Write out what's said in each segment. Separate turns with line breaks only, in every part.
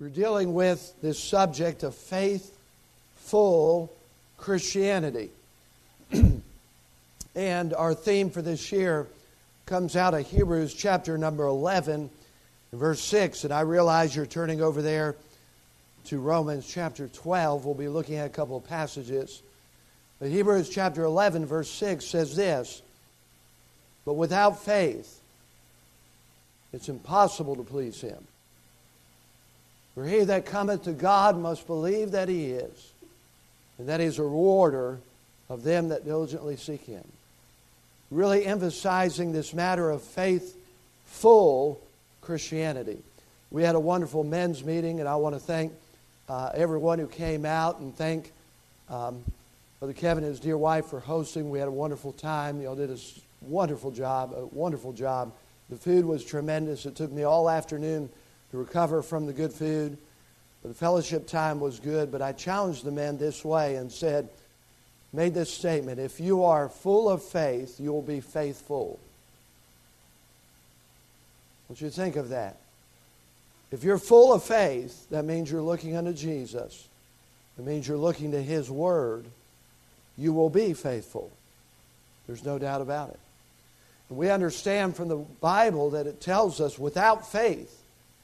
We're dealing with this subject of faithful Christianity. And our theme for this year comes out of Hebrews chapter number 11, verse 6. And I realize you're turning over there to Romans chapter 12. We'll be looking at a couple of passages. But Hebrews chapter 11, verse 6 says this: "But without faith, it's impossible to please Him. For he that cometh to God must believe that He is, and that He is a rewarder of them that diligently seek Him." Really emphasizing this matter of faithful Christianity. We had a wonderful men's meeting, and I want to thank everyone who came out, and thank Brother Kevin and his dear wife for hosting. We had a wonderful time. Did a wonderful job. The food was tremendous. It took me all afternoon to recover from the good food. But the fellowship time was good. But I challenged the men this way and made this statement: if you are full of faith, you will be faithful. I want you to think of that. If you're full of faith, that means you're looking unto Jesus. It means you're looking to His Word. You will be faithful. There's no doubt about it. And we understand from the Bible that it tells us without faith,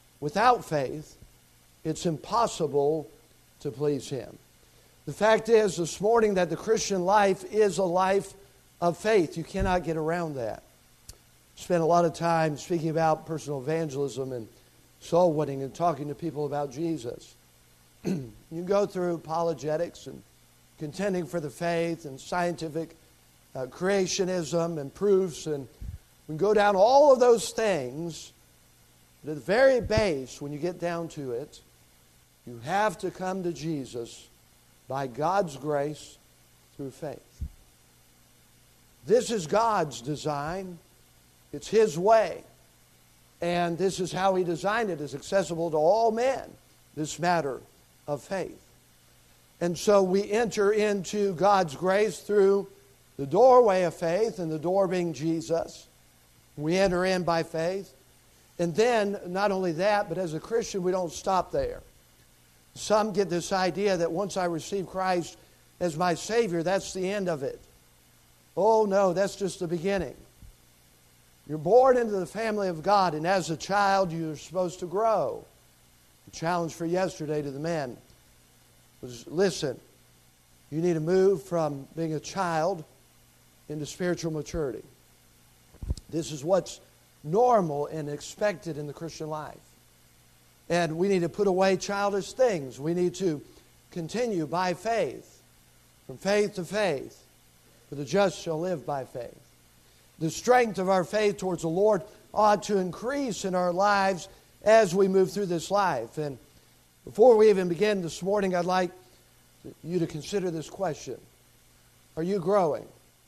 it's impossible to please Him. The fact is this morning that the Christian life is a life of faith. You cannot get around that. Spent a lot of time speaking about personal evangelism and soul winning and talking to people about Jesus. You go through apologetics and contending for the faith and scientific creationism and proofs, and we can go down all of those things. But at the very base, when you get down to it, you have to come to Jesus by God's grace through faith. This is God's design. It's His way. And this is how He designed it. It's accessible to all men, this matter of faith. And so we enter into God's grace through the doorway of faith, and the door being Jesus. We enter in by faith. And then, not only that, but as a Christian, we don't stop there. Some get this idea that once I receive Christ as my Savior, that's the end of it. Oh no, that's just the beginning. You're born into the family of God, and as a child, you're supposed to grow. The challenge for yesterday to the men was, listen, you need to move from being a child into spiritual maturity. This is what's normal and expected in the Christian life. And we need to put away childish things. We need to continue by faith, from faith to faith, for the just shall live by faith. The strength of our faith towards the Lord ought to increase in our lives as we move through this life. And before we even begin this morning, I'd like you to consider this question. Are you growing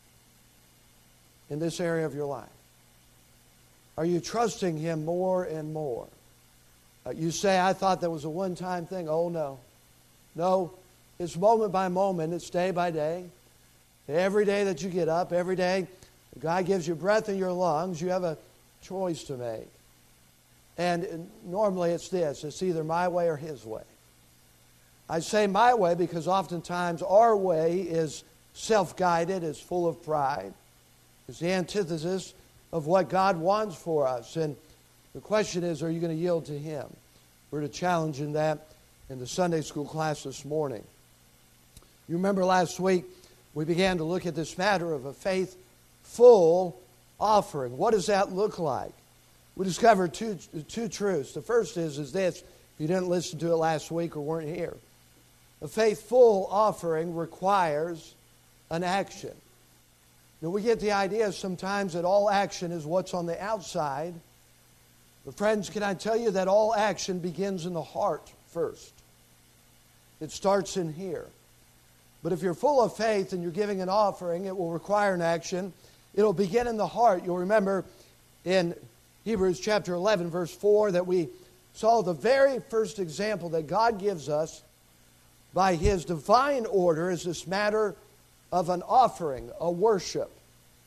in this area of your life? Are you trusting Him more and more? You say, I thought that was a one-time thing. Oh, no. No, it's moment by moment. It's day by day. Every day that you get up, every day God gives you breath in your lungs, you have a choice to make. And normally it's this. It's either my way or His way. I say my way because oftentimes our way is self-guided, is full of pride. It's the antithesis of what God wants for us. And the question is, are you going to yield to Him? We're to challenge in that in the Sunday school class this morning. You remember last week we began to look at this matter of a faithful offering. What does that look like? We discovered two truths. The first is this, if you didn't listen to it last week or weren't here. A faithful offering requires an action. Now, we get the idea sometimes that all action is what's on the outside. But friends, can I tell you that all action begins in the heart first? It starts in here. But if you're full of faith and you're giving an offering, it will require an action. It'll begin in the heart. You'll remember in Hebrews chapter 11, verse 4, that we saw the very first example that God gives us by His divine order is this matter of an offering, a worship.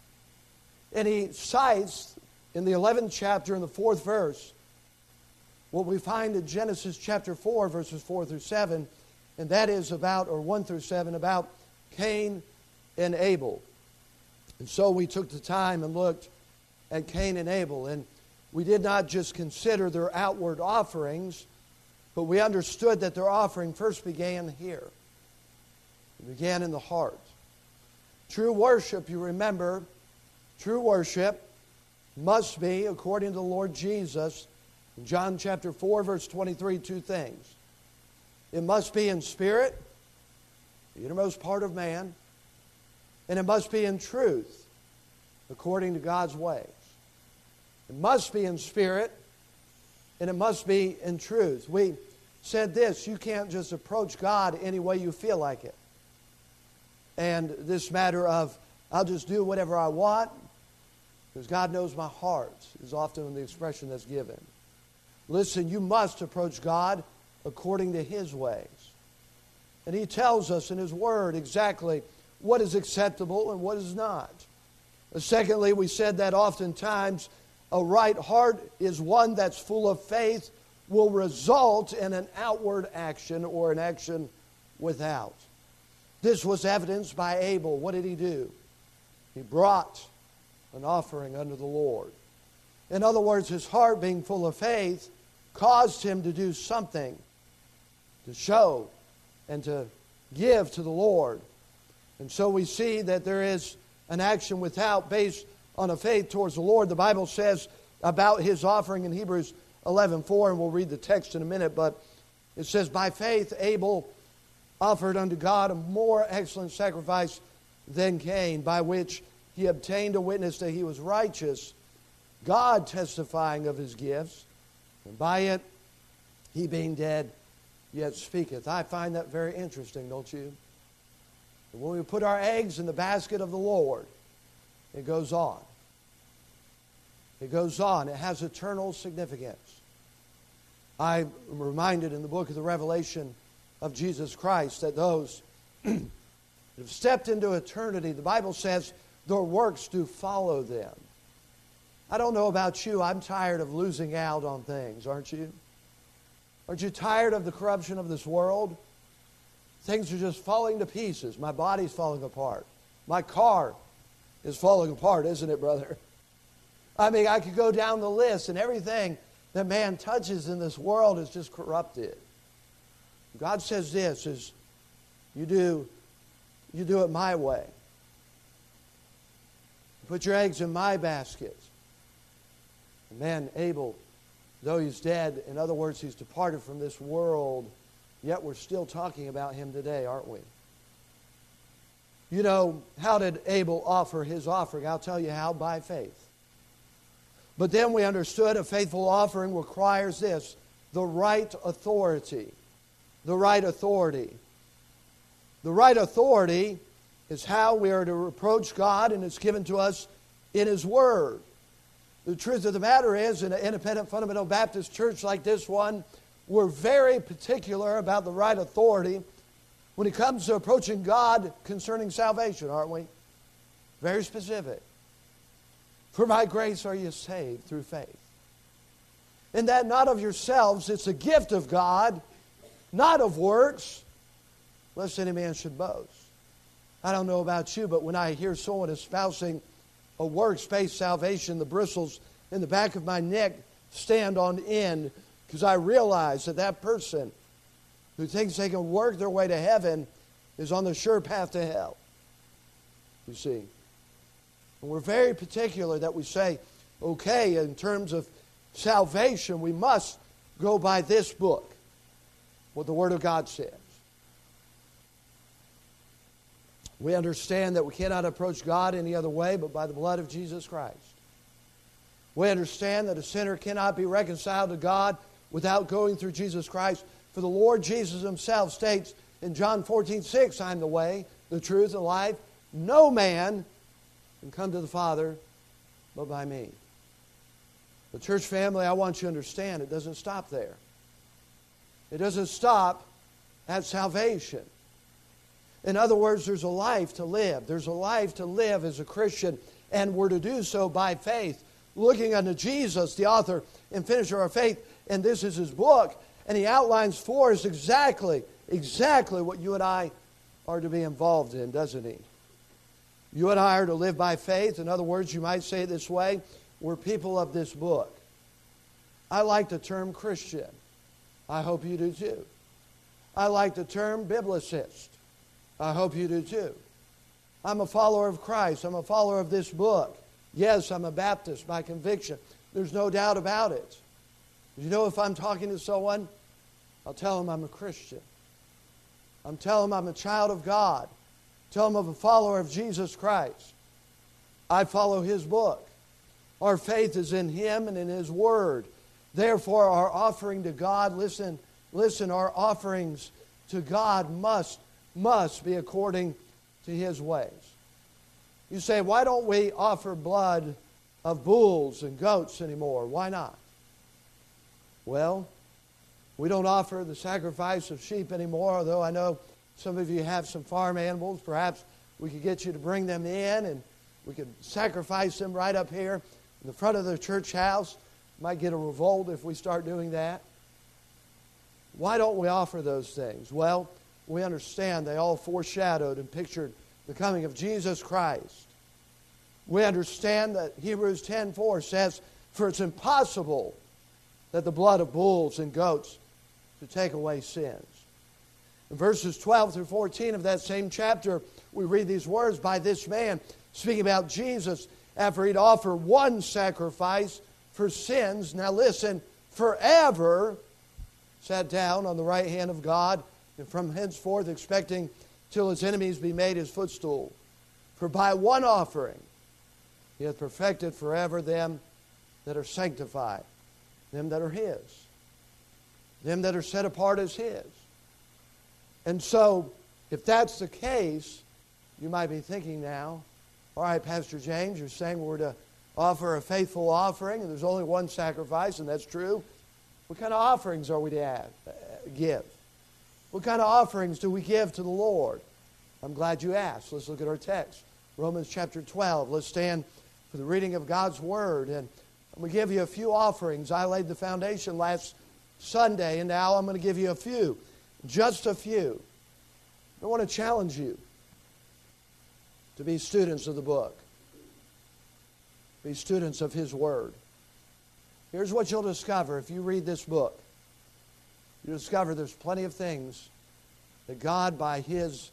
And He cites in the 11th chapter in the 4th verse what we find in Genesis chapter 4, verses 4 through 7, and that is about, or 1 through 7, about Cain and Abel. And so we took the time and looked at Cain and Abel, and we did not just consider their outward offerings, but we understood that their offering first began here. It began in the heart. True worship, you remember, true worship must be, according to the Lord Jesus, in John chapter 4, verse 23, two things. It must be in spirit, the innermost part of man, and it must be in truth, according to God's ways. It must be in spirit, and it must be in truth. We said this, you can't just approach God any way you feel like it. And this matter of, I'll just do whatever I want, because God knows my heart, is often the expression that's given. Listen, you must approach God according to His ways. And He tells us in His Word exactly what is acceptable and what is not. Secondly, we said that oftentimes a right heart is one that's full of faith, will result in an outward action or an action without. This was evidenced by Abel. What did he do? He brought an offering unto the Lord. In other words, his heart being full of faith caused him to do something to show and to give to the Lord. And so we see that there is an action without based on a faith towards the Lord. The Bible says about his offering in Hebrews 11:4, and we'll read the text in a minute, but it says, by faith Abel offered unto God a more excellent sacrifice than Cain, by which he obtained a witness that he was righteous, God testifying of his gifts, and by it he being dead yet speaketh. I find that very interesting, don't you? And when we put our eggs in the basket of the Lord, it goes on. It goes on. It has eternal significance. I'm reminded in the book of the Revelation of Jesus Christ that those that have stepped into eternity, the Bible says, their works do follow them. I don't know about you, I'm tired of losing out on things, aren't you? Aren't you tired of the corruption of this world? Things are just falling to pieces. My body's falling apart. My car is falling apart, isn't it, brother? I mean, I could go down the list, and everything that man touches in this world is just corrupted. God says this, is you do it my way. Put your eggs in my basket. And man, Abel, though he's dead, in other words, he's departed from this world, yet we're still talking about him today, aren't we? You know, how did Abel offer his offering? I'll tell you how, by faith. But then we understood a faithful offering requires this, the right authority. The right authority. The right authority is how we are to approach God, and it's given to us in His Word. The truth of the matter is, in an independent fundamental Baptist church like this one, we're very particular about the right authority when it comes to approaching God concerning salvation, aren't we? Very specific. For by grace are you saved through faith. And that not of yourselves, it's a gift of God, not of works, lest any man should boast. I don't know about you, but when I hear someone espousing a works-based salvation, the bristles in the back of my neck stand on end, because I realize that that person who thinks they can work their way to heaven is on the sure path to hell. You see. And we're very particular that we say, okay, in terms of salvation, we must go by this book, what the Word of God says. We understand that we cannot approach God any other way but by the blood of Jesus Christ. We understand that a sinner cannot be reconciled to God without going through Jesus Christ. For the Lord Jesus Himself states in John 14:6, I am the way, the truth, and the life. No man can come to the Father but by me. The church family, I want you to understand, it doesn't stop there. It doesn't stop at salvation. In other words, there's a life to live. There's a life to live as a Christian, and we're to do so by faith, looking unto Jesus, the author and finisher of our faith, and this is his book, and he outlines for us exactly what you and I are to be involved in, doesn't he? You and I are to live by faith. In other words, you might say it this way, we're people of this book. I like the term Christian. I hope you do too. I like the term biblicist. I hope you do too. I'm a follower of Christ. I'm a follower of this book. Yes, I'm a Baptist by conviction. There's no doubt about it. You know, if I'm talking to someone, I'll tell them I'm a Christian. I'm telling them I'm a child of God. Tell them I'm a follower of Jesus Christ. I follow His book. Our faith is in Him and in His Word. Therefore, our offering to God, listen, our offerings to God must be according to His ways. You say, why don't we offer blood of bulls and goats anymore? Why not? Well, we don't offer the sacrifice of sheep anymore, although I know some of you have some farm animals. Perhaps we could get you to bring them in and we could sacrifice them right up here in the front of the church house. Might get a revolt if we start doing that. Why don't we offer those things? Well, we understand they all foreshadowed and pictured the coming of Jesus Christ. We understand that Hebrews 10:4 says, for it's impossible that the blood of bulls and goats should take away sins. In verses 12 through 14 of that same chapter, we read these words, by this man, speaking about Jesus, after he'd offered one sacrifice for sins, now listen, forever, sat down on the right hand of God, and from henceforth expecting till his enemies be made his footstool. For by one offering he hath perfected forever them that are sanctified, them that are his, them that are set apart as his. And so, if that's the case, you might be thinking now, all right, Pastor James, you're saying we're to offer a faithful offering, and there's only one sacrifice, and that's true. What kind of offerings are we to give? What kind of offerings do we give to the Lord? I'm glad you asked. Let's look at our text. Romans chapter 12. Let's stand for the reading of God's Word. And I'm going to give you a few offerings. I laid the foundation last Sunday, and now I'm going to give you a few. Just a few. I want to challenge you to be students of the book. Be students of His Word. Here's what you'll discover if you read this book. You'll discover there's plenty of things that God, by His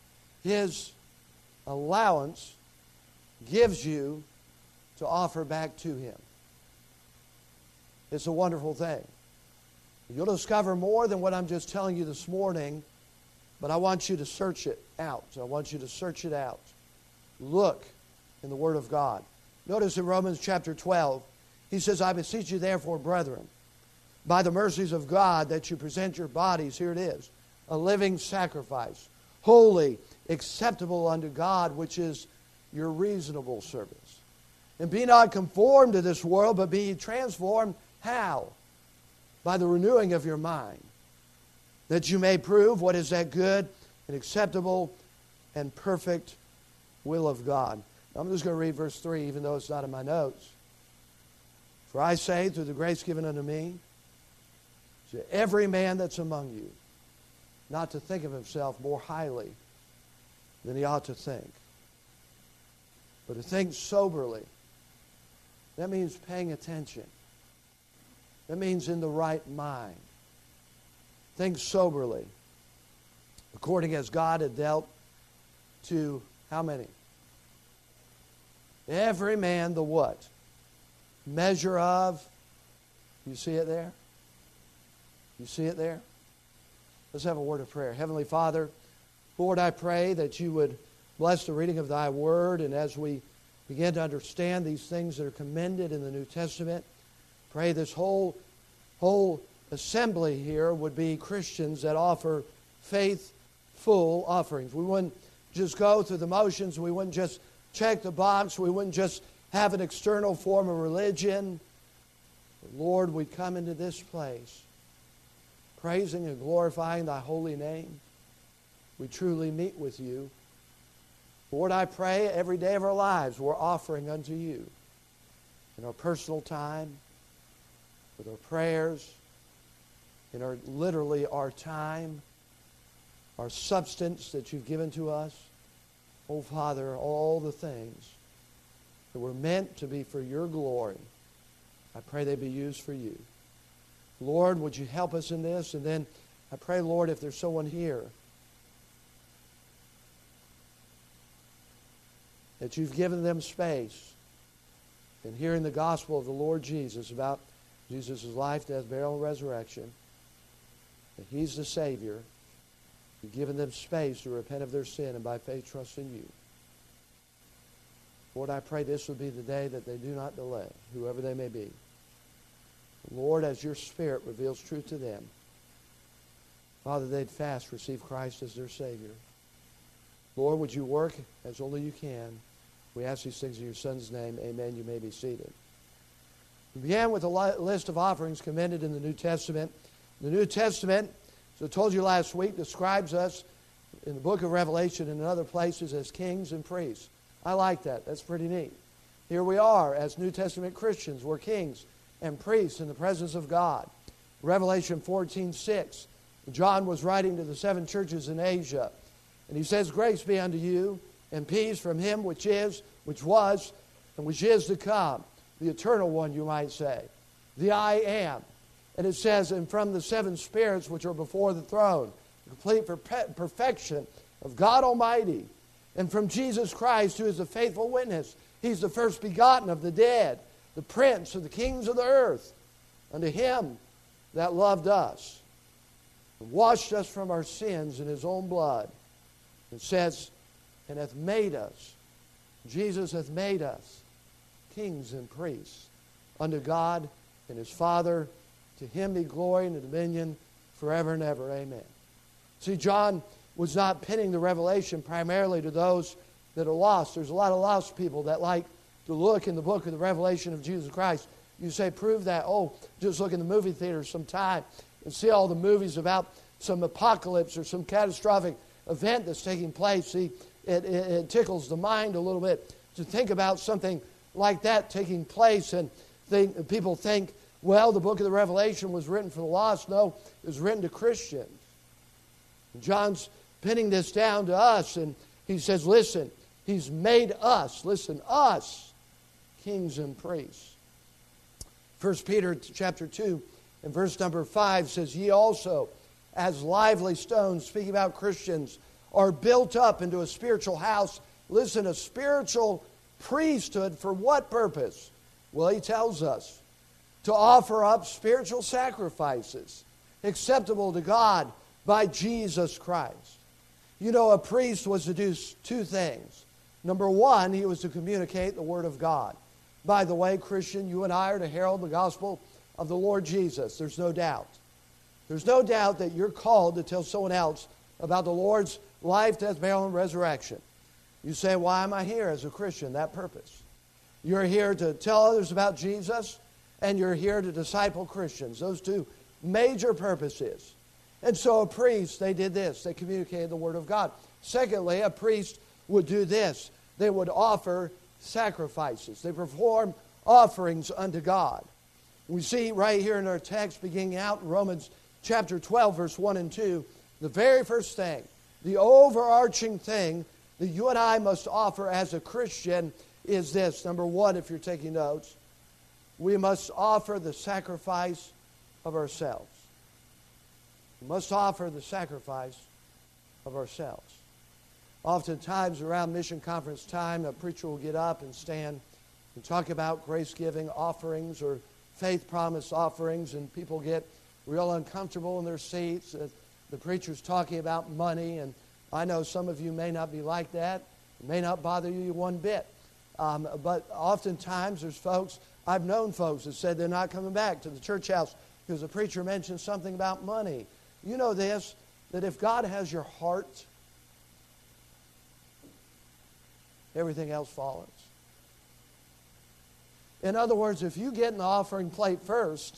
allowance, gives you to offer back to Him. It's a wonderful thing. You'll discover more than what I'm just telling you this morning, but I want you to search it out. I want you to search it out. Look in the Word of God. Notice in Romans chapter 12, he says, I beseech you therefore, brethren, by the mercies of God, that you present your bodies, here it is, a living sacrifice, holy, acceptable unto God, which is your reasonable service. And be not conformed to this world, but be ye transformed. How? By the renewing of your mind, that you may prove what is that good and acceptable and perfect will of God. Now, I'm just going to read verse 3, even though it's not in my notes. For I say, through the grace given unto me, to every man that's among you, not to think of himself more highly than he ought to think, but to think soberly. That means paying attention. That means in the right mind. Think soberly, according as God had dealt to how many? Every man the what? Measure of. You see it there? You see it there? Let's have a word of prayer. Heavenly Father, Lord, I pray that you would bless the reading of thy word, and as we begin to understand these things that are commended in the New Testament, pray this whole assembly here would be Christians that offer faithful offerings. We wouldn't just go through the motions. We wouldn't just check the box. We wouldn't just have an external form of religion. But Lord, we come into this place praising and glorifying thy holy name. We truly meet with you. Lord, I pray every day of our lives we're offering unto you in our personal time, with our prayers, and literally our time, our substance that you've given to us. Oh, Father, all the things that were meant to be for your glory, I pray they be used for you. Lord, would you help us in this? And then I pray, Lord, if there's someone here that you've given them space in hearing the gospel of the Lord Jesus about Jesus' life, death, burial, and resurrection, that He's the Savior, you've given them space to repent of their sin and by faith trust in you. Lord, I pray this would be the day that they do not delay, whoever they may be. Lord, as your Spirit reveals truth to them, Father, they'd fast receive Christ as their Savior. Lord, would you work as only you can? We ask these things in your Son's name. Amen. You may be seated. We began with a list of offerings commended in the New Testament. The New Testament, as I told you last week, describes us in the book of Revelation and in other places as kings and priests. I like that. That's pretty neat. Here we are as New Testament Christians. We're kings and priests in the presence of God. Revelation 14:6. John was writing to the 7 churches in Asia. And he says, grace be unto you and peace from Him which is, which was, and which is to come. The eternal one, you might say. The I am. And it says, and from the 7 spirits which are before the throne. The complete perfection of God Almighty. And from Jesus Christ, who is the faithful witness. He's the first begotten of the dead. The prince of the kings of the earth. Unto Him that loved us. And washed us from our sins in His own blood. It says, and hath made us, Jesus hath made us kings and priests unto God and His Father. To Him be glory and dominion forever and ever. Amen. See, John was not pinning the revelation primarily to those that are lost. There's a lot of lost people that like to look in the book of the Revelation of Jesus Christ. You say, prove that. Oh, just look in the movie theater sometime and see all the movies about some apocalypse or some catastrophic event that's taking place. See, it tickles the mind a little bit to think about something like that taking place, and people think, well, the book of the Revelation was written for the lost. No, it was written to Christians. And John's pinning this down to us, and he says, listen, He's made us, listen, us, kings and priests. 1 Peter chapter 2 and verse number 5 says, ye also, as lively stones, speaking about Christians, are built up into a spiritual house. Listen, a spiritual priesthood for what purpose? Well, he tells us to offer up spiritual sacrifices acceptable to God by Jesus Christ. You know, a priest was to do 2 things. Number 1, he was to communicate the Word of God. By the way, Christian, you and I are to herald the gospel of the Lord Jesus. There's no doubt. There's no doubt that you're called to tell someone else about the Lord's life, death, burial, and resurrection. You say, why am I here as a Christian? That purpose. You're here to tell others about Jesus, and you're here to disciple Christians. Those 2 major purposes. And so a priest, they did this. They communicated the Word of God. Secondly, a priest would do this. They would offer sacrifices. They perform offerings unto God. We see right here in our text, beginning out in Romans chapter 12, verse 1 and 2, the very first thing, the overarching thing that you and I must offer as a Christian is this. Number 1, if you're taking notes, we must offer the sacrifice of ourselves. We must offer the sacrifice of ourselves. Oftentimes around mission conference time, a preacher will get up and stand and talk about grace-giving offerings or faith promise offerings, and people get real uncomfortable in their seats. The preacher's talking about money, and I know some of you may not be like that. It may not bother you one bit. But oftentimes there's folks, I've known folks that said they're not coming back to the church house because the preacher mentioned something about money. You know this, that if God has your heart, everything else follows. In other words, if you get in the offering plate first,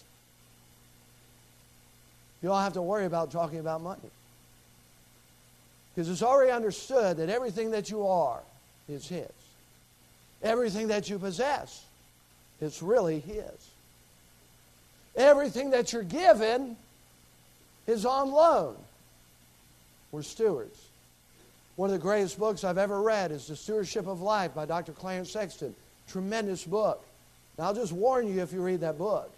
you don't have to worry about talking about money. Because it's already understood that everything that you are is His. Everything that you possess, it's really His. Everything that you're given is on loan. We're stewards. One of the greatest books I've ever read is The Stewardship of Life by Dr. Clarence Sexton. Tremendous book. Now, I'll just warn you, if you read that book,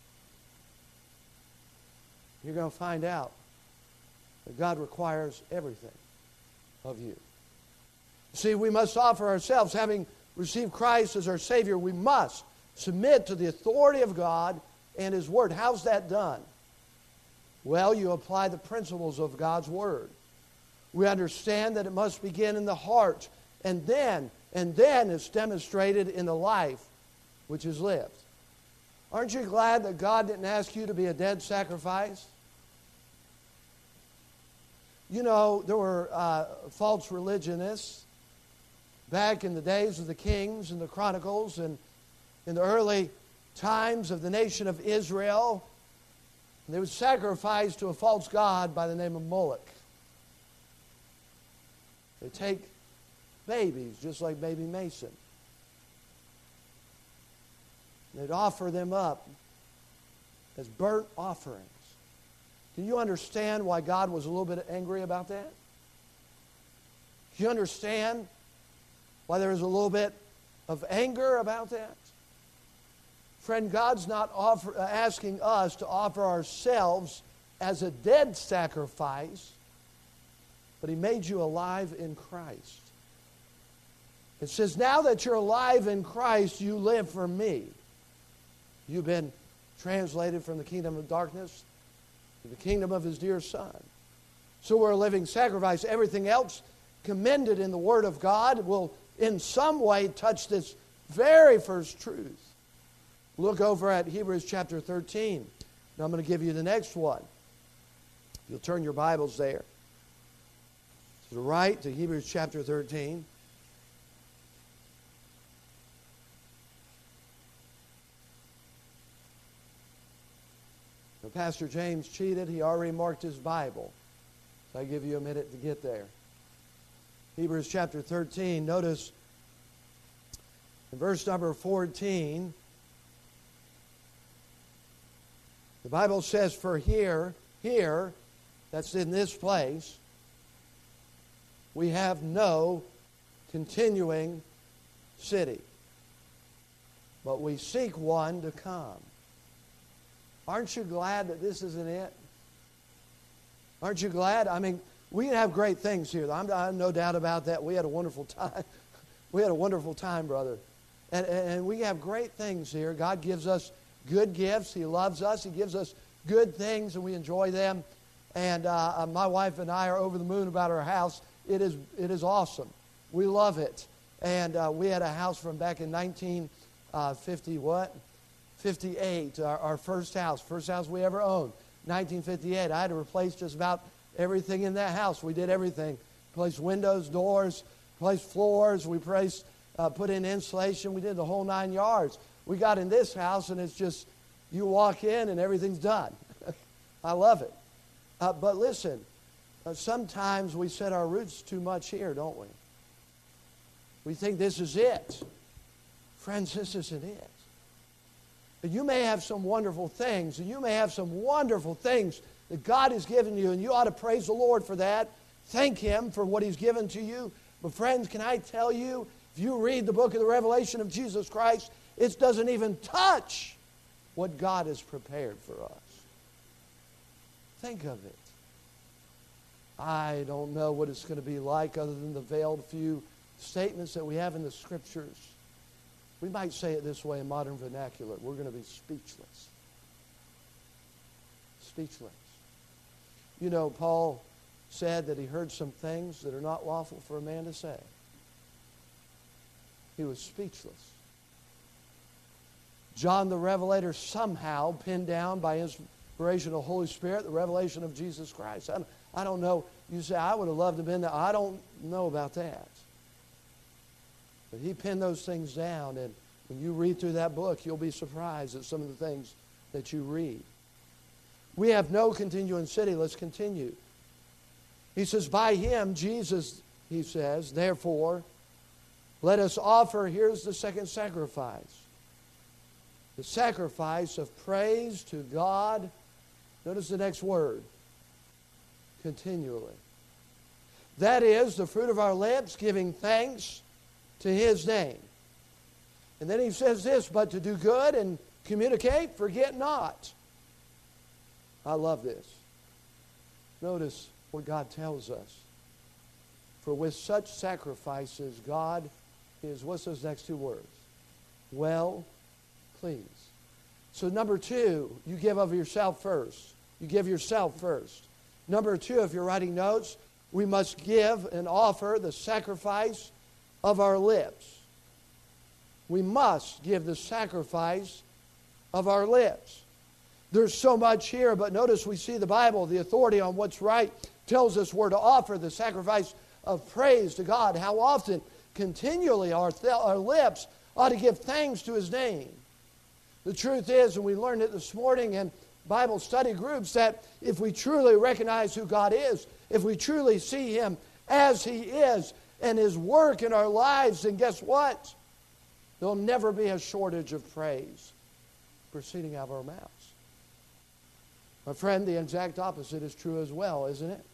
you're going to find out that God requires everything of you. See, we must offer ourselves, having received Christ as our Savior, we must submit to the authority of God and His Word. How's that done? Well, you apply the principles of God's Word. We understand that it must begin in the heart, and then it's demonstrated in the life which is lived. Aren't you glad that God didn't ask you to be a dead sacrifice? You know, there were false religionists back in the days of the Kings and the Chronicles and in the early times of the nation of Israel. They would sacrifice to a false god by the name of Moloch. They take babies, just like baby Mason. They'd offer them up as burnt offerings. Can you understand why God was a little bit angry about that? Do you understand why there was a little bit of anger about that? Friend, God's not asking us to offer ourselves as a dead sacrifice, but He made you alive in Christ. It says, now that you're alive in Christ, you live for me. You've been translated from the kingdom of darkness to the kingdom of His dear Son. So we're a living sacrifice. Everything else commended in the Word of God will in some way touch this very first truth. Look over at Hebrews chapter 13. Now I'm going to give you the next one. You'll turn your Bibles there. To the right to Hebrews chapter 13. Now, Pastor James cheated. He already marked his Bible. So I give you a minute to get there. Hebrews chapter 13. Notice in verse number 14, the Bible says, for here, that's in this place, we have no continuing city, but we seek one to come. Aren't you glad that this isn't it? Aren't you glad? I mean, we have great things here. I'm no doubt about that. We had a wonderful time. We had a wonderful time, brother. And we have great things here. God gives us good gifts. He loves us. He gives us good things, and we enjoy them. And my wife and I are over the moon about our house. It is awesome. We love it. And we had a house from back in 1958, our first house we ever owned, 1958. I had to replace just about everything in that house. We did everything. Replaced windows, doors, replaced floors. We put in insulation. We did the whole 9 yards. We got in this house, and it's just, you walk in, and everything's done. I love it. But listen, sometimes we set our roots too much here, don't we? We think this is it. Friends, this isn't it. You may have some wonderful things, and you may have some wonderful things that God has given you, and you ought to praise the Lord for that. Thank Him for what He's given to you. But friends, can I tell you, if you read the book of the Revelation of Jesus Christ, it doesn't even touch what God has prepared for us. Think of it. I don't know what it's going to be like other than the veiled few statements that we have in the Scriptures. We might say it this way in modern vernacular. We're going to be speechless. Speechless. You know, Paul said that he heard some things that are not lawful for a man to say. He was speechless. John the Revelator somehow pinned down by inspiration of the Holy Spirit the revelation of Jesus Christ. I don't know. You say, I would have loved to have been there. I don't know about that. But he pinned those things down, and when you read through that book, you'll be surprised at some of the things that you read. We have no continuing city. Let's continue. He says, by Him, Jesus, he says, therefore, let us offer, here's the second sacrifice. The sacrifice of praise to God. Notice the next word. continually. That is the fruit of our lips, giving thanks to His name. And then he says this, but to do good and communicate, forget not. I love this. Notice what God tells us. For with such sacrifices, God is, what's those next two words? Well pleased. So number two, you give of yourself first. You give yourself first. Number two, if you're writing notes, we must give and offer the sacrifice of our lips. We must give the sacrifice of our lips. There's so much here, but notice we see the Bible, the authority on what's right, tells us we're to offer the sacrifice of praise to God. How often, continually, our lips ought to give thanks to His name. The truth is, and we learned it this morning in Bible study groups, that if we truly recognize who God is, if we truly see Him as He is and His work in our lives, then guess what? There'll never be a shortage of praise proceeding out of our mouths. My friend, the exact opposite is true as well, isn't it?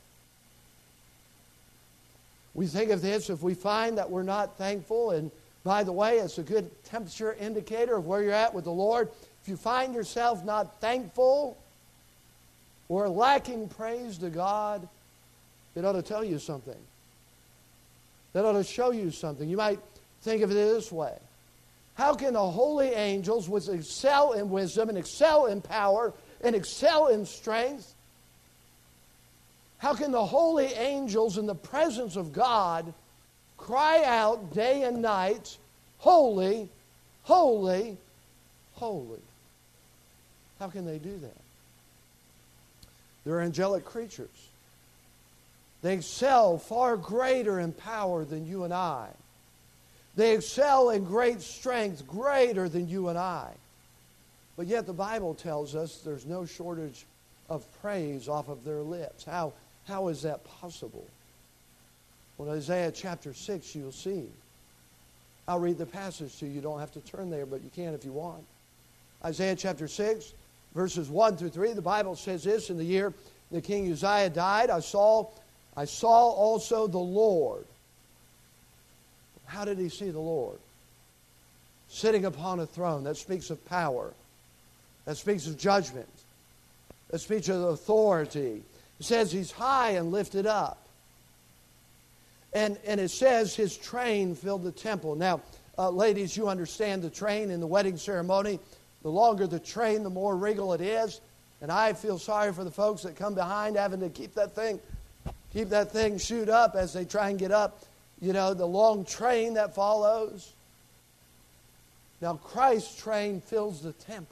We think of this, if we find that we're not thankful, and by the way, it's a good temperature indicator of where you're at with the Lord. If you find yourself not thankful or lacking praise to God, it ought to tell you something. That ought to show you something. You might think of it this way. How can the holy angels, which excel in wisdom and excel in power and excel in strength, how can the holy angels in the presence of God cry out day and night, holy, holy, holy? How can they do that? They're angelic creatures. They excel far greater in power than you and I. They excel in great strength greater than you and I. But yet the Bible tells us there's no shortage of praise off of their lips. How is that possible? Well, Isaiah chapter 6, you'll see. I'll read the passage to you. You don't have to turn there, but you can if you want. Isaiah chapter 6, verses 1 through 3, the Bible says this, in the year that King Uzziah died, I saw also the Lord. How did he see the Lord? Sitting upon a throne. That speaks of power. That speaks of judgment. That speaks of authority. It says he's high and lifted up. And it says his train filled the temple. Now, ladies, you understand the train in the wedding ceremony. The longer the train, the more regal it is. And I feel sorry for the folks that come behind having to keep that thing shoot up as they try and get up, the long train that follows. Now, Christ's train fills the temple.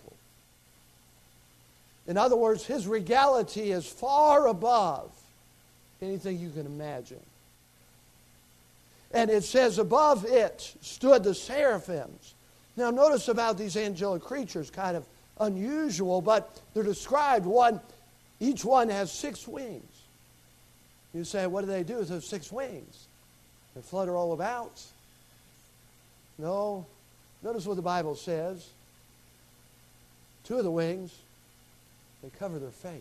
In other words, His regality is far above anything you can imagine. And it says above it stood the seraphims. Now notice about these angelic creatures, kind of unusual, but they're described. Each one has 6 wings. You say, what do they do with those 6 wings? They flutter all about? No. Notice what the Bible says. 2 of the wings, they cover their face.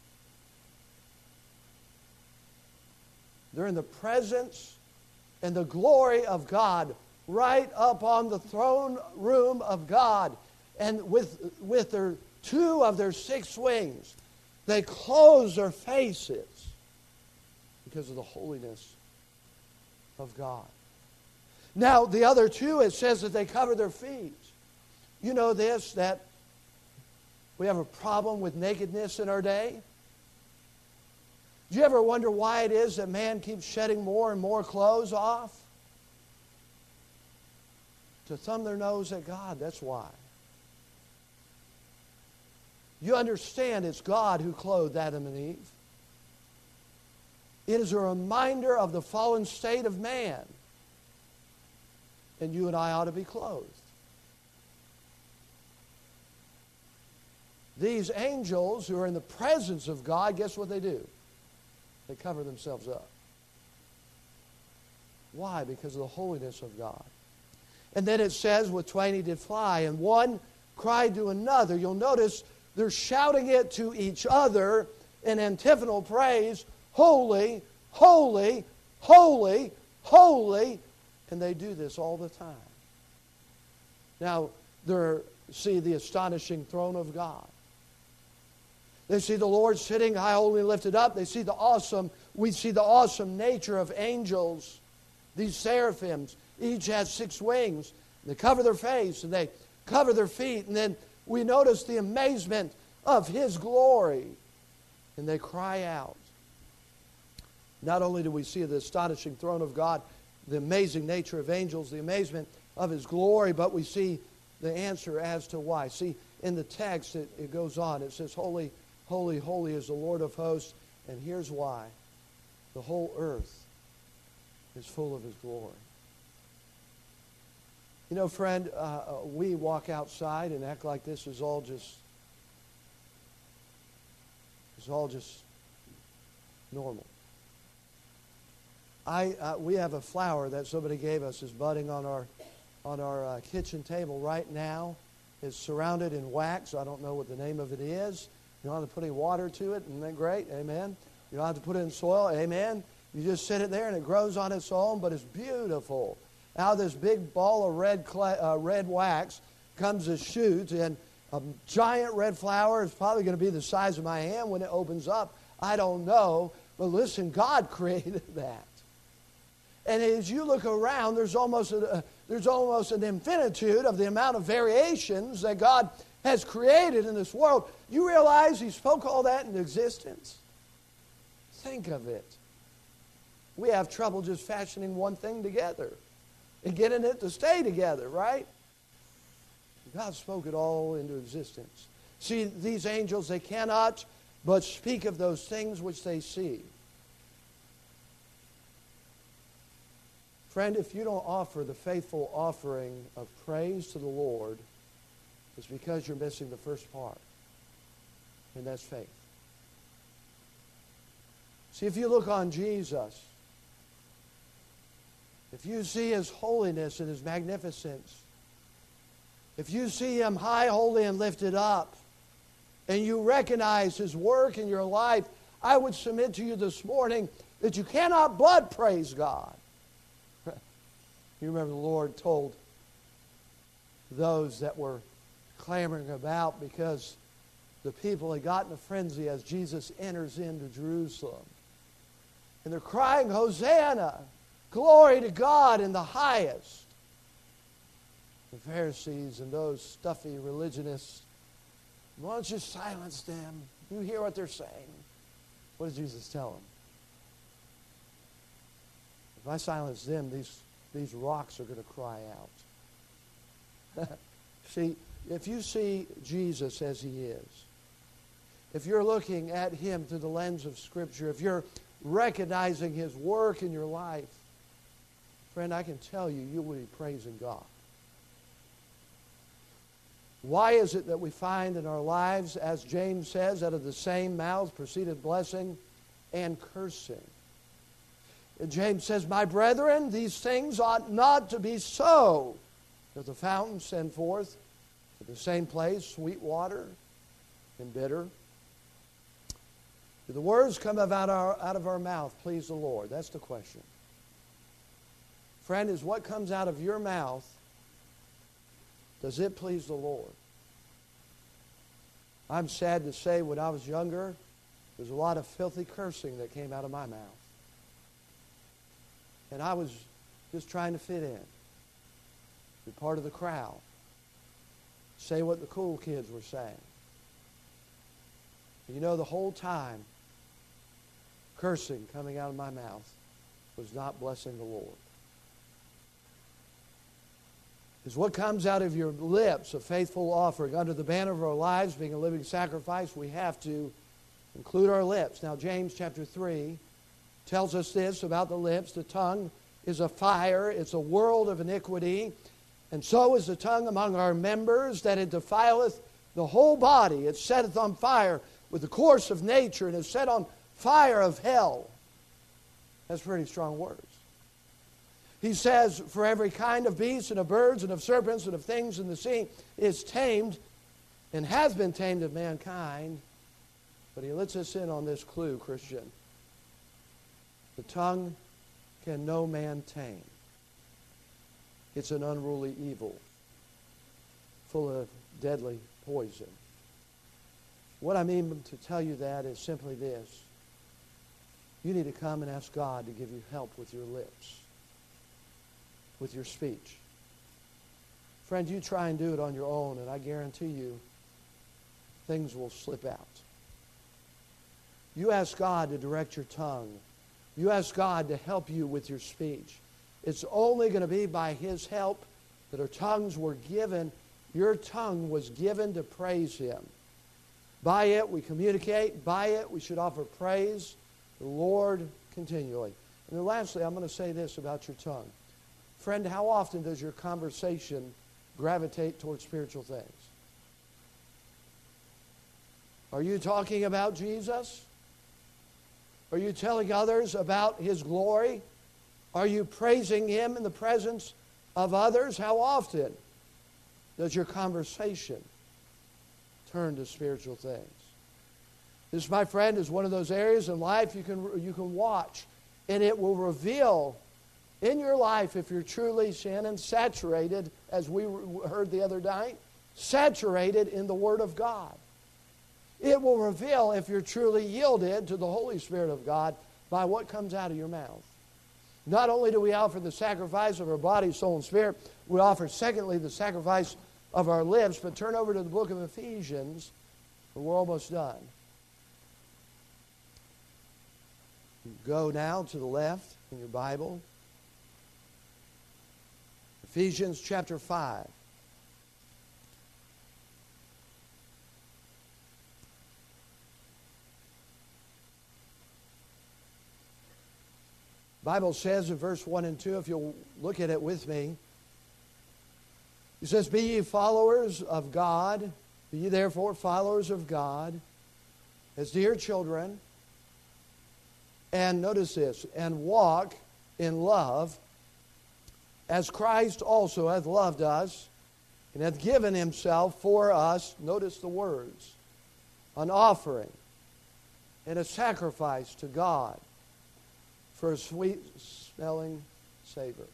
They're in the presence and the glory of God, right up on the throne room of God. And with their 2 of their 6 wings, they close their faces because of the holiness of God. Now, the other 2, it says that they cover their feet. You know this, that we have a problem with nakedness in our day? Do you ever wonder why it is that man keeps shedding more and more clothes off? To thumb their nose at God, that's why. You understand it's God who clothed Adam and Eve. It is a reminder of the fallen state of man. And you and I ought to be clothed. These angels who are in the presence of God, guess what they do? They cover themselves up. Why? Because of the holiness of God. And then it says, with 20 did fly, and one cried to another. You'll notice they're shouting it to each other in antiphonal praise. holy, holy, holy, holy. And they do this all the time. Now, they see the astonishing throne of God. They see the Lord sitting high, holy, and lifted up. We see the awesome nature of angels. These seraphims, each has 6 wings. They cover their face and they cover their feet. And then we notice the amazement of His glory. And they cry out. Not only do we see the astonishing throne of God, the amazing nature of angels, the amazement of His glory, but we see the answer as to why. See, in the text, it goes on. It says, holy, holy, holy is the Lord of hosts. And here's why. The whole earth is full of His glory. You know, friend, we walk outside and act like this is all just normal. We have a flower that somebody gave us is budding on our kitchen table right now. It's surrounded in wax. I don't know what the name of it is. You don't have to put any water to it. Isn't that great? Amen. You don't have to put it in soil. Amen. You just sit it there and it grows on its own, but it's beautiful. Out of this big ball of red wax comes a shoot, and a giant red flower is probably going to be the size of my hand when it opens up. I don't know. But listen, God created that. And as you look around, there's almost an infinitude of the amount of variations that God has created in this world. You realize He spoke all that into existence? Think of it. We have trouble just fashioning one thing together and getting it to stay together, right? God spoke it all into existence. See, these angels, they cannot but speak of those things which they see. Friend, if you don't offer the faithful offering of praise to the Lord, it's because you're missing the first part, and that's faith. See, if you look on Jesus, if you see His holiness and His magnificence, if you see Him high, holy, and lifted up, and you recognize His work in your life, I would submit to you this morning that you cannot but praise God. You remember the Lord told those that were clamoring about because the people had gotten a frenzy as Jesus enters into Jerusalem. And they're crying, Hosanna! Glory to God in the highest. The Pharisees and those stuffy religionists, why don't you silence them? You hear what they're saying. What did Jesus tell them? If I silence them, these rocks are going to cry out. See, if you see Jesus as He is, if you're looking at Him through the lens of Scripture, if you're recognizing His work in your life, friend, I can tell you, you will be praising God. Why is it that we find in our lives, as James says, out of the same mouth proceeded blessing and cursing? And James says, my brethren, these things ought not to be so. Does the fountain send forth to the same place sweet water and bitter? Do the words come out of our mouth please the Lord? That's the question. Friend, is what comes out of your mouth, does it please the Lord? I'm sad to say when I was younger, there's a lot of filthy cursing that came out of my mouth. And I was just trying to fit in, be part of the crowd, say what the cool kids were saying. You know, the whole time, cursing coming out of my mouth was not blessing the Lord. Is what comes out of your lips a faithful offering under the banner of our lives being a living sacrifice? We have to include our lips. Now, James chapter 3 tells us this about the lips. The tongue is a fire. It's a world of iniquity. And so is the tongue among our members, that it defileth the whole body. It setteth on fire with the course of nature, and is set on fire of hell. That's pretty strong words. He says, for every kind of beast and of birds and of serpents and of things in the sea is tamed and has been tamed of mankind. But he lets us in on this clue, Christian. The tongue can no man tame. It's an unruly evil, full of deadly poison. What I mean to tell you that is simply this. You need to come and ask God to give you help with your lips, with your speech. Friend, you try and do it on your own, and I guarantee you things will slip out. You ask God to direct your tongue. You ask God to help you with your speech. It's only going to be by His help that our tongues were given. Your tongue was given to praise Him. By it we communicate. By it we should offer praise to the Lord continually. And then lastly, I'm going to say this about your tongue. Friend, how often does your conversation gravitate towards spiritual things? Are you talking about Jesus? Are you telling others about His glory? Are you praising Him in the presence of others? How often does your conversation turn to spiritual things? This, my friend, is one of those areas in life you can watch, and it will reveal in your life if you're truly, Shannon, saturated, as we heard the other night, saturated in the Word of God. It will reveal if you're truly yielded to the Holy Spirit of God by what comes out of your mouth. Not only do we offer the sacrifice of our body, soul, and spirit, we offer, secondly, the sacrifice of our lips. But turn over to the book of Ephesians, and we're almost done. Go now to the left in your Bible. Ephesians chapter 5. The Bible says in verse 1 and 2, if you'll look at it with me, it says, Be ye followers of God, be ye therefore followers of God, as dear children, and notice this, and walk in love, as Christ also hath loved us, and hath given Himself for us, notice the words, an offering and a sacrifice to God, for a sweet-smelling savor.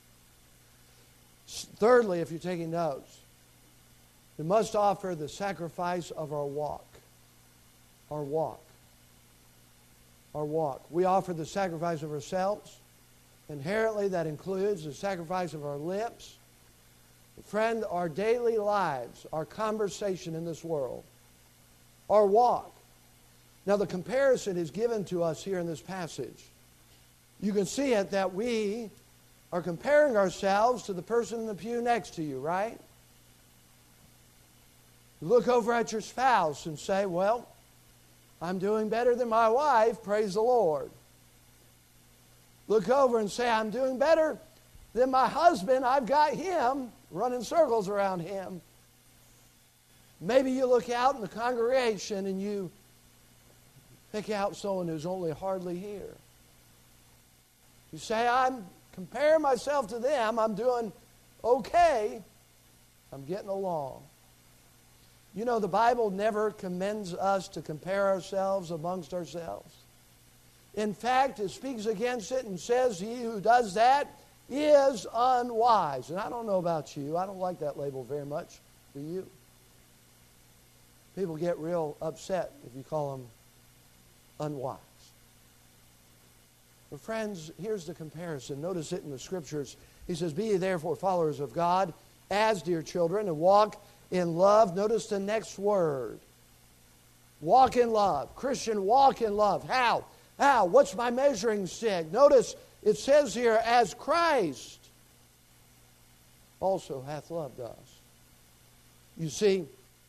Thirdly, if you're taking notes, we must offer the sacrifice of our walk. Our walk. Our walk. We offer the sacrifice of ourselves. Inherently, that includes the sacrifice of our lips. Friend, our daily lives, our conversation in this world, our walk. Now, the comparison is given to us here in this passage. You can see it that we are comparing ourselves to the person in the pew next to you, right? You look over at your spouse and say, well, I'm doing better than my wife, praise the Lord. Look over and say, I'm doing better than my husband, I've got him, running circles around him. Maybe you look out in the congregation and you pick out someone who's only hardly here. You say, I'm comparing myself to them. I'm doing okay. I'm getting along. You know, the Bible never commends us to compare ourselves amongst ourselves. In fact, it speaks against it and says, he who does that is unwise. And I don't know about you. I don't like that label very much. Do you? People get real upset if you call them unwise. But friends, here's the comparison. Notice it in the Scriptures. He says, Be ye therefore followers of God, as dear children, and walk in love. Notice the next word. Walk in love. Christian, walk in love. How? How? What's my measuring stick? Notice it says here, as Christ also hath loved us. You see,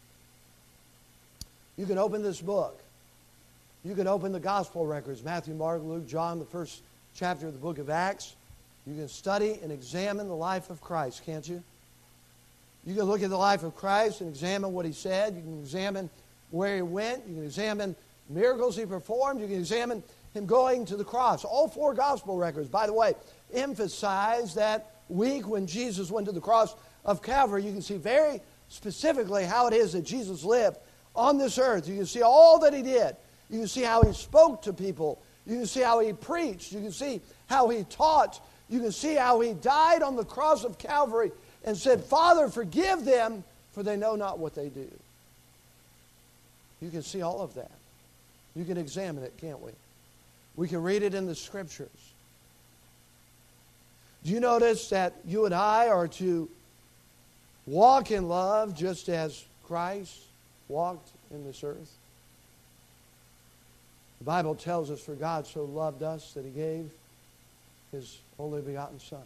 you can open this book. You can open the gospel records, Matthew, Mark, Luke, John, the first chapter of the book of Acts. You can study and examine the life of Christ, can't you? You can look at the life of Christ and examine what He said. You can examine where He went. You can examine miracles He performed. You can examine Him going to the cross. All four gospel records, by the way, emphasize that week when Jesus went to the cross of Calvary. You can see very specifically how it is that Jesus lived on this earth. You can see all that He did. You can see how He spoke to people. You can see how he preached. You can see how he taught. You can see how he died on the cross of Calvary and said, Father, forgive them, for they know not what they do. You can see all of that. You can examine it, can't we? We can read it in the Scriptures. Do you notice that you and I are to walk in love just as Christ walked in this earth? The Bible tells us, for God so loved us that he gave his only begotten Son.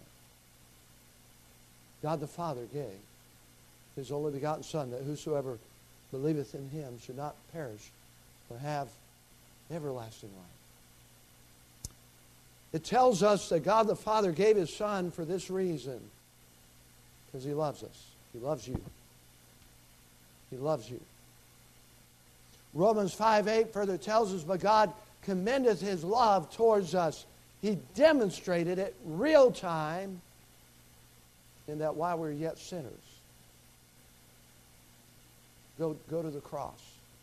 God the Father gave his only begotten Son, that whosoever believeth in him should not perish, but have everlasting life. It tells us that God the Father gave his Son for this reason, because he loves us. He loves you. He loves you. Romans 5:8 further tells us, but God commendeth his love towards us. He demonstrated it real time in that while we were yet sinners. Go to the cross.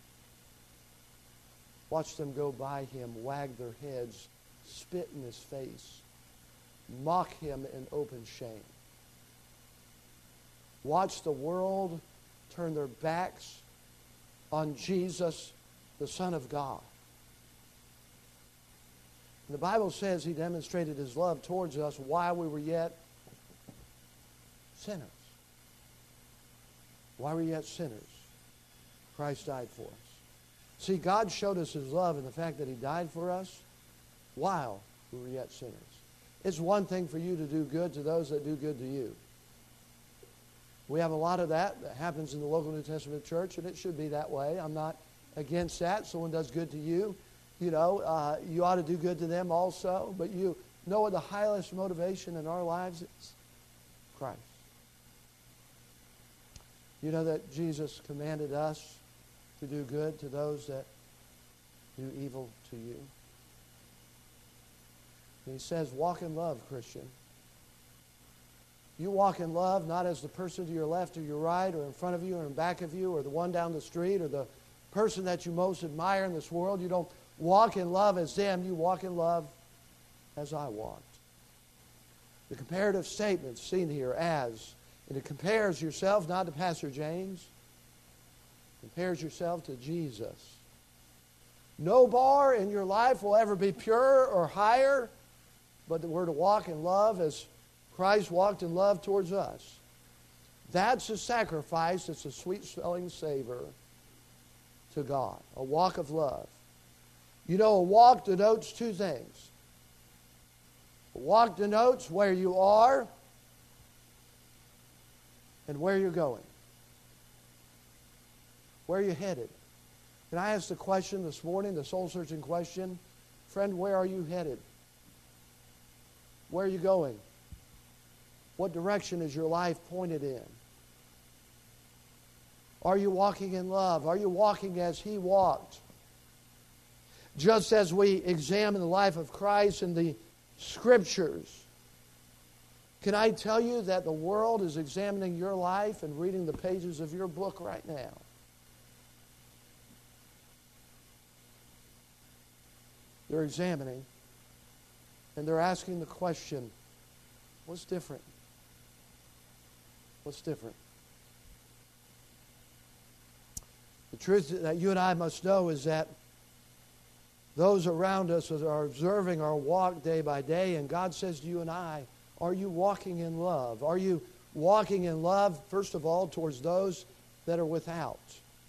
Watch them go by him, wag their heads, spit in his face, mock him in open shame. Watch the world turn their backs on Jesus, the Son of God. And the Bible says he demonstrated his love towards us while we were yet sinners. While we were yet sinners, Christ died for us. See, God showed us his love in the fact that he died for us while we were yet sinners. It's one thing for you to do good to those that do good to you. We have a lot of that happens in the local New Testament church, and it should be that way. I'm not against that. Someone does good to you, you ought to do good to them also. But you know what the highest motivation in our lives is? Christ. You know that Jesus commanded us to do good to those that do evil to you. And he says, walk in love, Christian. You walk in love not as the person to your left or your right or in front of you or in back of you or the one down the street or the person that you most admire in this world. You don't walk in love as them. You walk in love as I walked. The comparative statement seen here as, and it compares yourself not to Pastor James, compares yourself to Jesus. No bar in your life will ever be purer or higher, but that we're to walk in love as Christ walked in love towards us. That's a sacrifice. It's a sweet-smelling savor to God. A walk of love. You know, a walk denotes two things. A walk denotes where you are and where you're going. Where are you headed? Can I ask the question this morning, the soul-searching question? Friend, where are you headed? Where are you going? What direction is your life pointed in? Are you walking in love? Are you walking as he walked? Just as we examine the life of Christ in the Scriptures, can I tell you that the world is examining your life and reading the pages of your book right now? They're examining, and they're asking the question, what's different? What's different? The truth that you and I must know is that those around us are observing our walk day by day, and God says to you and I, are you walking in love? Are you walking in love, first of all, towards those that are without?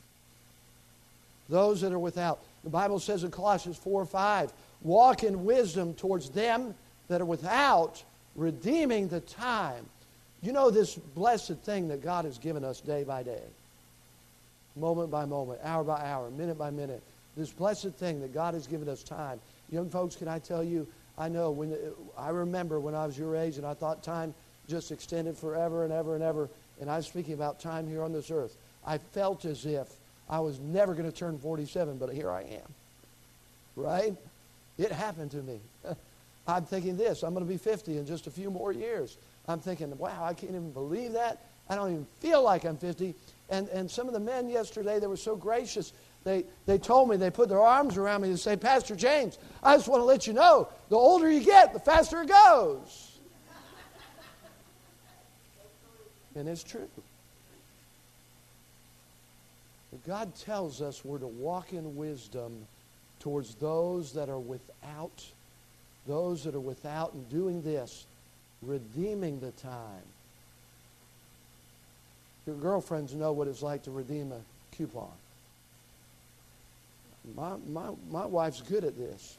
Those that are without. The Bible says in Colossians 4:5, walk in wisdom towards them that are without, redeeming the time. You know this blessed thing that God has given us day by day, moment by moment, hour by hour, minute by minute. This blessed thing that God has given us time. Young folks, can I tell you, I remember when I was your age and I thought time just extended forever and ever and ever, and I was speaking about time here on this earth. I felt as if I was never going to turn 47, but here I am. Right? It happened to me. I'm thinking this, I'm going to be 50 in just a few more years. I'm thinking, wow, I can't even believe that. I don't even feel like I'm 50. And some of the men yesterday, they were so gracious. They told me, they put their arms around me and say, Pastor James, I just want to let you know, the older you get, the faster it goes. And it's true. But God tells us we're to walk in wisdom towards those that are without, and doing this, redeeming the time. Your girlfriends know what it's like to redeem a coupon. My wife's good at this.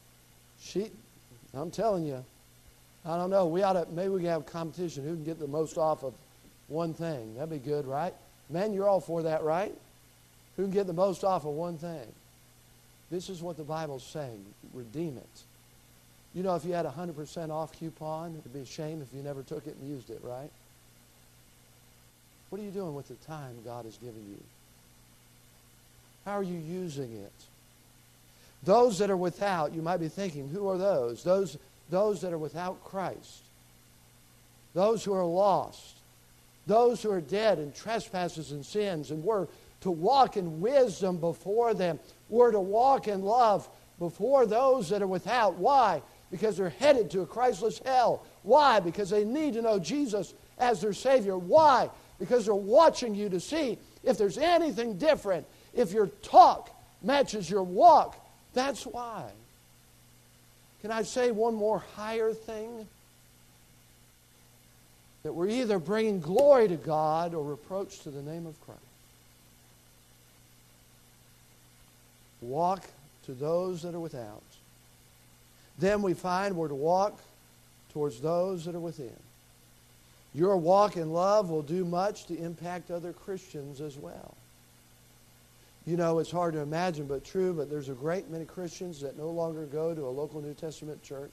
I'm telling you, I don't know, maybe we can have a competition who can get the most off of one thing. That'd be good, right? Men, you're all for that, right? Who can get the most off of one thing? This is what the Bible's saying. Redeem it. You know, if you had a 100% off coupon, it'd be a shame if you never took it and used it, right? What are you doing with the time God has given you? How are you using it? Those that are without, you might be thinking, who are those? Those that are without Christ. Those who are lost. Those who are dead in trespasses and sins. And we're to walk in wisdom before them. We're to walk in love before those that are without. Why? Because they're headed to a Christless hell. Why? Because they need to know Jesus as their Savior. Why? Because they're watching you to see if there's anything different. If your talk matches your walk. That's why. Can I say one more higher thing? That we're either bringing glory to God or reproach to the name of Christ. Walk to those that are without. Then we find we're to walk towards those that are within. Your walk in love will do much to impact other Christians as well. You know, it's hard to imagine, but true, but there's a great many Christians that no longer go to a local New Testament church.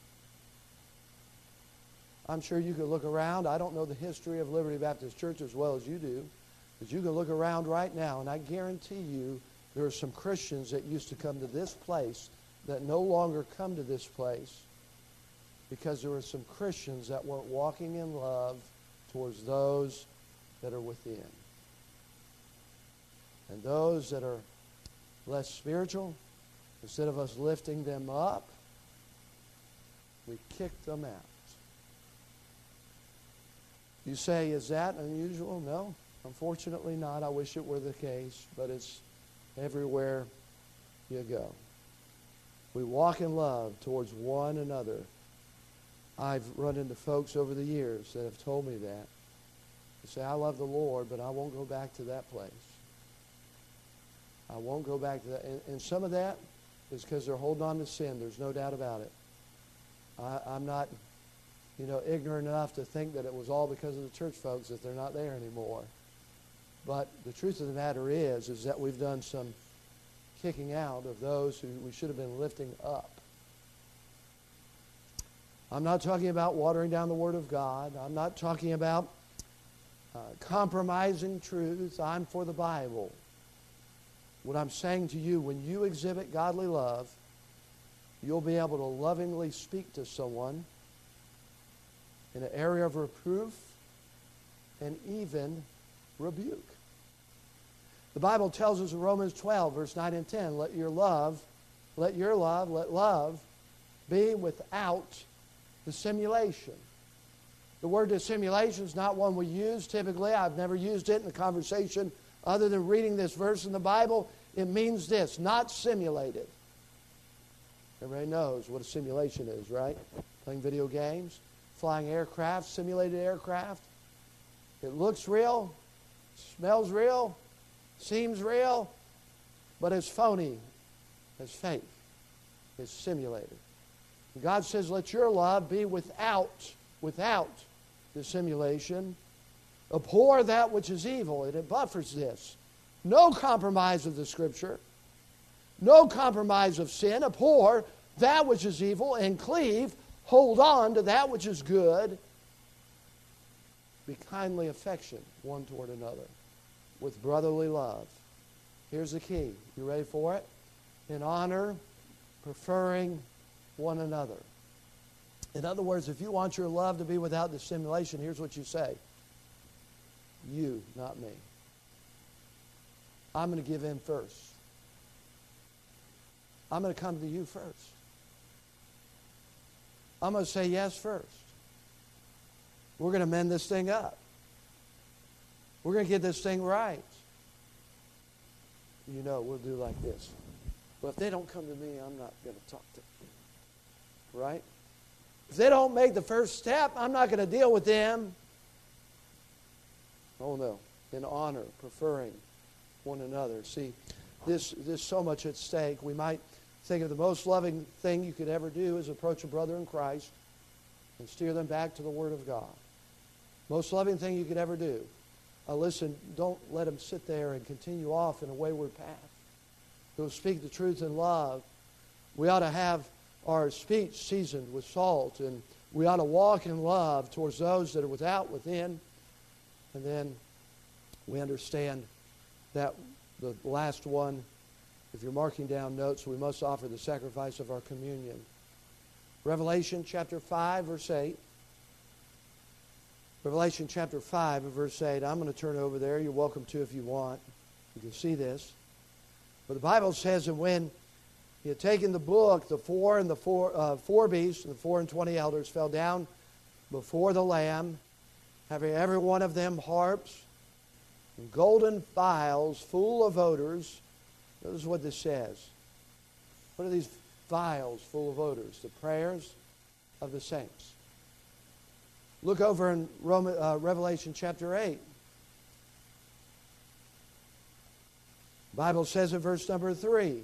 I'm sure you could look around. I don't know the history of Liberty Baptist Church as well as you do, but you can look around right now, and I guarantee you there are some Christians that used to come to this place that no longer come to this place because there were some Christians that weren't walking in love towards those that are within. And those that are less spiritual, instead of us lifting them up, we kick them out. You say, is that unusual? No, unfortunately not. I wish it were the case, but it's everywhere you go. We walk in love towards one another. I've run into folks over the years that have told me that. They say, I love the Lord, but I won't go back to that place. I won't go back to that. And some of that is because they're holding on to sin. There's no doubt about it. I'm not, ignorant enough to think that it was all because of the church folks that they're not there anymore. But the truth of the matter is that we've done some kicking out of those who we should have been lifting up. I'm not talking about watering down the Word of God. I'm not talking about compromising truth. I'm for the Bible. What I'm saying to you, when you exhibit godly love, you'll be able to lovingly speak to someone in an area of reproof and even rebuke. The Bible tells us in Romans 12, verse 9 and 10, let love be without dissimulation. The word dissimulation is not one we use typically. I've never used it in a conversation other than reading this verse in the Bible. It means this, not simulated. Everybody knows what a simulation is, right? Playing video games, flying aircraft, simulated aircraft. It looks real, smells real, seems real, but it's phony, it's fake, it's simulated. And God says, let your love be without dissimulation. Abhor that which is evil, and it buffers this. No compromise of the Scripture, no compromise of sin. Abhor that which is evil and cleave, hold on to that which is good. Be kindly affectionate one toward another with brotherly love. Here's the key. You ready for it? In honor, preferring one another. In other words, if you want your love to be without dissimulation, here's what you say. You, not me. I'm going to give in first. I'm going to come to you first. I'm going to say yes first. We're going to mend this thing up. We're going to get this thing right. You know, we'll do like this. Well, if they don't come to me, I'm not going to talk to them. Right? If they don't make the first step, I'm not going to deal with them. Oh, no. In honor, preferring one another. See, there's so much at stake. We might think of the most loving thing you could ever do is approach a brother in Christ and steer them back to the Word of God. Most loving thing you could ever do. Listen, don't let them sit there and continue off in a wayward path. Who'll speak the truth in love. We ought to have our speech seasoned with salt, and we ought to walk in love towards those that are without, within. And then we understand that the last one, if you're marking down notes, we must offer the sacrifice of our communion. Revelation chapter 5, verse 8. Revelation chapter 5 and verse 8. I'm going to turn over there. You're welcome to if you want. You can see this. But the Bible says, and when he had taken the book, the four beasts and the 4 and 20 elders fell down before the Lamb, having every one of them harps and golden vials full of odors. Notice what this says. What are these vials full of odors? The prayers of the saints. Look over in Revelation chapter 8. The Bible says in verse number 3.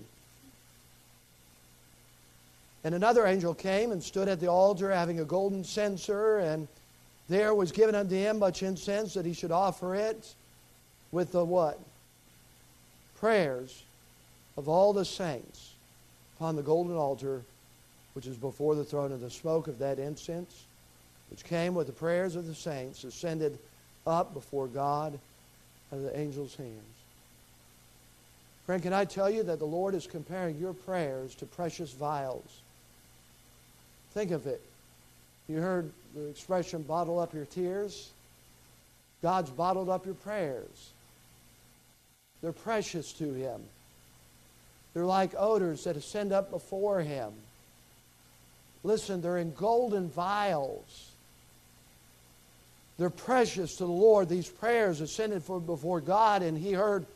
And another angel came and stood at the altar having a golden censer, and there was given unto him much incense that he should offer it with the what? Prayers of all the saints upon the golden altar which is before the throne, of the smoke of that incense which came with the prayers of the saints ascended up before God out of the angels' hands. Friend, can I tell you that the Lord is comparing your prayers to precious vials? Think of it. You heard the expression, bottle up your tears. God's bottled up your prayers. They're precious to Him. They're like odors that ascend up before Him. Listen, they're in golden vials. They're precious to the Lord. These prayers ascended before God, and He heard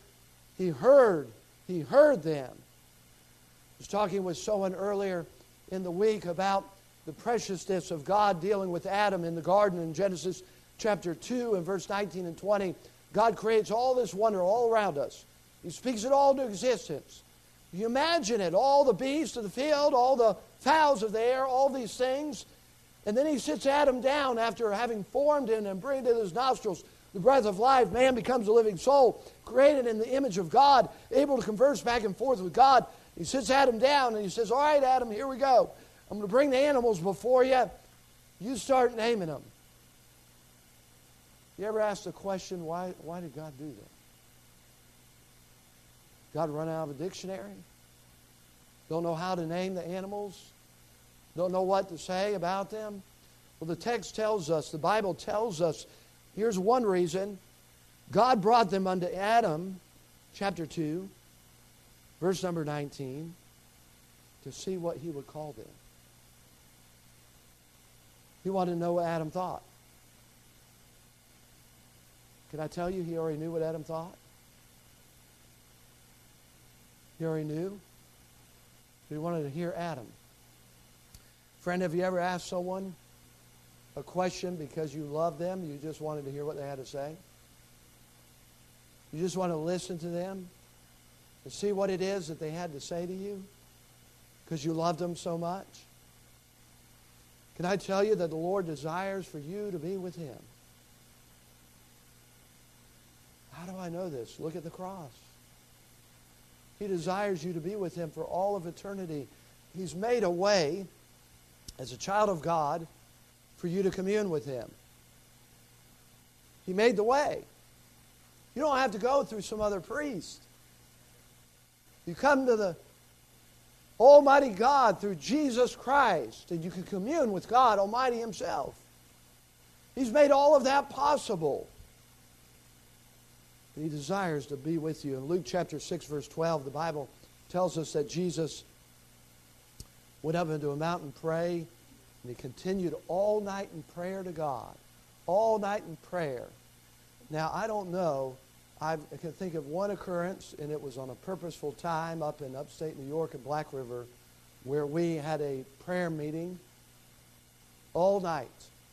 them. I was talking with someone earlier in the week about the preciousness of God dealing with Adam in the garden in Genesis chapter 2 and verse 19 and 20. God creates all this wonder all around us. He speaks it all into existence. You imagine it, all the beasts of the field, all the fowls of the air, all these things. And then He sits Adam down after having formed him and breathed in his nostrils the breath of life. Man becomes a living soul, created in the image of God, able to converse back and forth with God. He sits Adam down and He says, all right, Adam, here we go. I'm going to bring the animals before you. You start naming them. You ever ask the question, why did God do that? God run out of a dictionary? Don't know how to name the animals? Don't know what to say about them? Well, the text tells us, the Bible tells us, here's one reason. God brought them unto Adam, chapter 2, verse number 19, to see what He would call them. He wanted to know what Adam thought. Can I tell you, He already knew what Adam thought? He already knew. He wanted to hear Adam. Friend, have you ever asked someone a question because you love them? You just wanted to hear what they had to say? You just want to listen to them and see what it is that they had to say to you because you loved them so much? Can I tell you that the Lord desires for you to be with Him? How do I know this? Look at the cross. He desires you to be with Him for all of eternity. He's made a way, as a child of God, for you to commune with Him. He made the way. You don't have to go through some other priest. You come to the Almighty God through Jesus Christ, and you can commune with God Almighty Himself. He's made all of that possible. He desires to be with you. In Luke chapter 6, verse 12, the Bible tells us that Jesus went up into a mountain to pray, and he continued all night in prayer to God. All night in prayer. Now, I don't know. I can think of one occurrence, and it was on a purposeful time up in upstate New York at Black River, where we had a prayer meeting all night.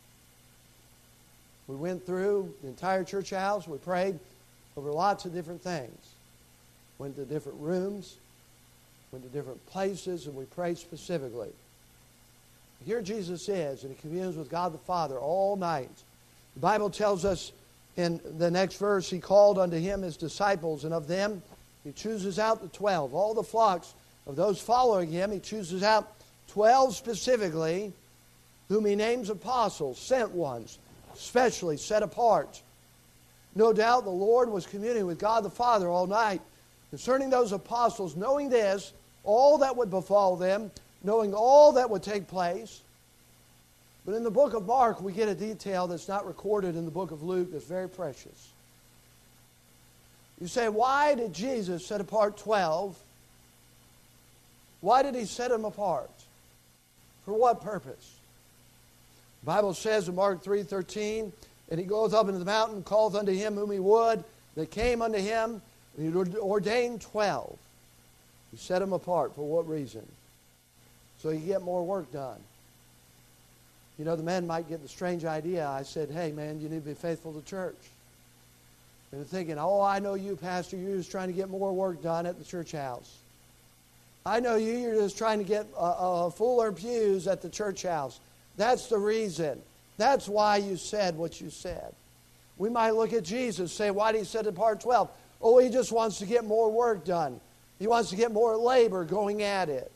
We went through the entire church house. We prayed over lots of different things. Went to different rooms, went to different places, and we prayed specifically. Here Jesus is, and he communes with God the Father all night. The Bible tells us in the next verse, he called unto him his disciples, and of them he chooses out the 12. All the flocks of those following him, he chooses out 12 specifically, whom he names apostles, sent ones, specially set apart. No doubt the Lord was communing with God the Father all night concerning those apostles, knowing this, all that would befall them, knowing all that would take place. But in the book of Mark, we get a detail that's not recorded in the book of Luke that's very precious. You say, why did Jesus set apart 12? Why did he set them apart? For what purpose? The Bible says in Mark 3:13, and he goeth up into the mountain, calleth unto him whom he would, that came unto him, and he ordained 12. He set them apart. For what reason? So he could get more work done. You know, the man might get the strange idea. I said, hey, man, you need to be faithful to church. And they're thinking, oh, I know you, Pastor. You're just trying to get more work done at the church house. I know you. You're just trying to get fuller pews at the church house. That's the reason. That's why you said what you said. We might look at Jesus and say, why did he set apart 12? Oh, he just wants to get more work done. He wants to get more labor going at it.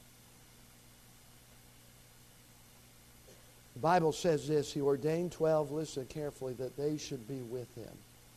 The Bible says this, he ordained 12, listen carefully, that they should be with him.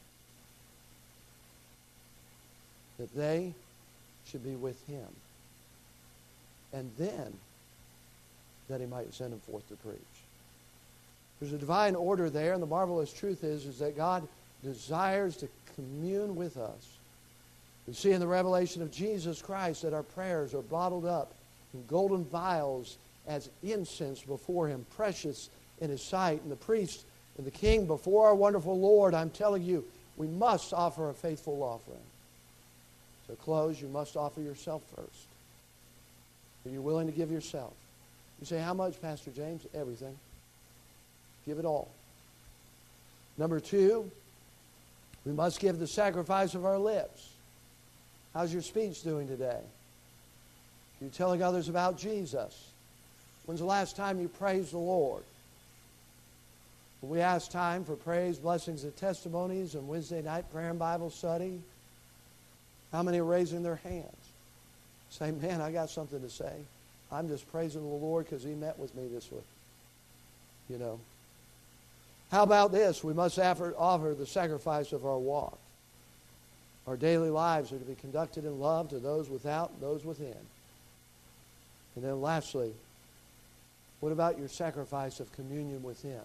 That they should be with him. And then, that he might send them forth to preach. There's a divine order there, and the marvelous truth is that God desires to commune with us. We see in the revelation of Jesus Christ that our prayers are bottled up in golden vials as incense before him, precious in his sight. And the priest and the king before our wonderful Lord, I'm telling you, we must offer a faithful offering. So close, you must offer yourself first. Are you willing to give yourself? You say, how much, Pastor James? Everything. Give it all. Number 2, we must give the sacrifice of our lips. How's your speech doing today? Are you telling others about Jesus? When's the last time you praised the Lord? When we ask time for praise, blessings, and testimonies and Wednesday night prayer and Bible study, how many are raising their hands? Say, man, I got something to say. I'm just praising the Lord because he met with me this week. You know. How about this? We must offer the sacrifice of our walk. Our daily lives are to be conducted in love to those without and those within. And then lastly, what about your sacrifice of communion with him?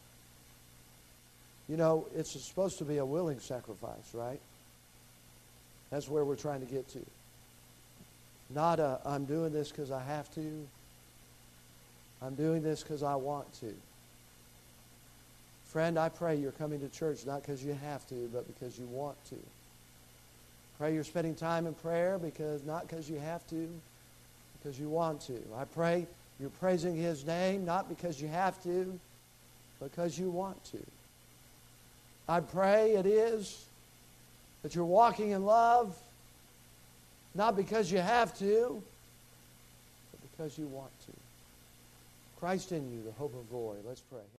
You know, it's supposed to be a willing sacrifice, right? That's where we're trying to get to. Not a, I'm doing this because I have to. I'm doing this because I want to. Friend, I pray you're coming to church not because you have to, but because you want to. Pray you're spending time in prayer not because you have to, because you want to. I pray you're praising his name not because you have to, because you want to. I pray it is that you're walking in love not because you have to, but because you want to. Christ in you, the hope of glory. Let's pray.